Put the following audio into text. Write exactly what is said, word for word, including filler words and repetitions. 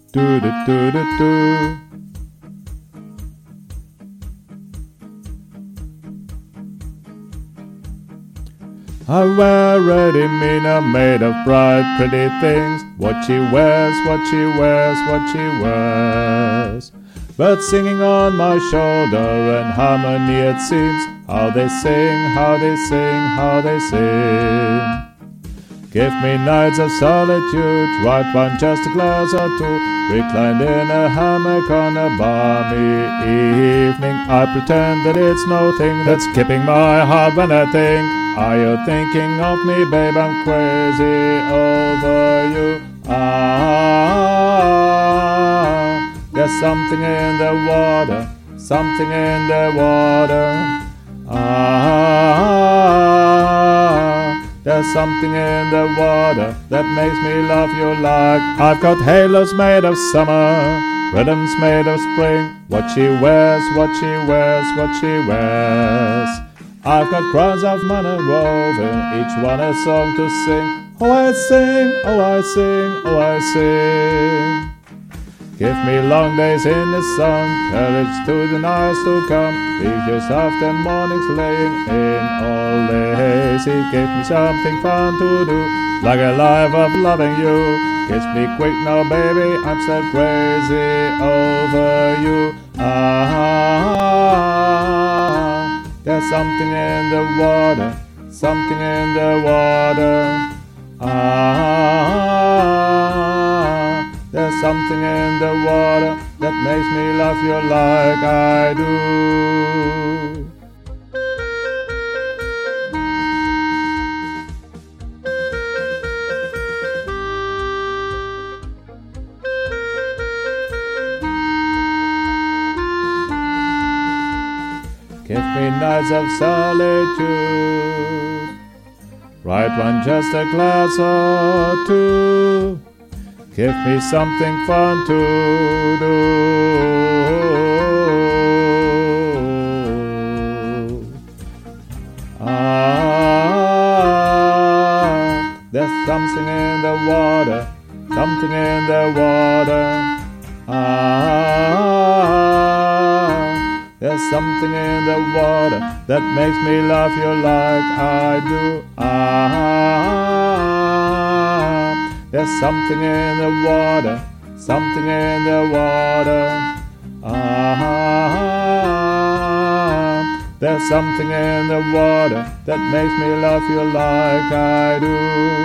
Do do do do do. I wear ready Mina made of bright pretty things. What she wears, what she wears, what she wears. Birds singing on my shoulder and harmony it seems. How they sing, how they sing, how they sing. Give me nights of solitude, write one just a glass or two, reclined in a hammock on a balmy evening. I pretend that it's no thing that's skipping my heart when I think. Are you thinking of me, babe? I'm crazy over you. Ah, there's something in the water, something in the water. Ah, there's something in the water that makes me love you like I've got halos made of summer, rhythms made of spring. What she wears, what she wears, what she wears. I've got crowns of money woven, each one a song to sing. Oh, I sing, oh, I sing, oh, I sing. Give me long days in the sun, courage to the nights to come. Pictures of the mornings laying in all lazy. Give me something fun to do, like a life of loving you. Kiss me quick now, baby, I'm so crazy over you. Ah, there's something in the water, something in the water. Ah, there's something in the water that makes me love you like I do. Give me nights of solitude, write one just a glass or two. Give me something fun to do. Ah, there's something in the water, something in the water. Ah, there's something in the water that makes me love you like I do. Ah, there's something in the water, something in the water. Ah, there's something in the water that makes me love you like I do.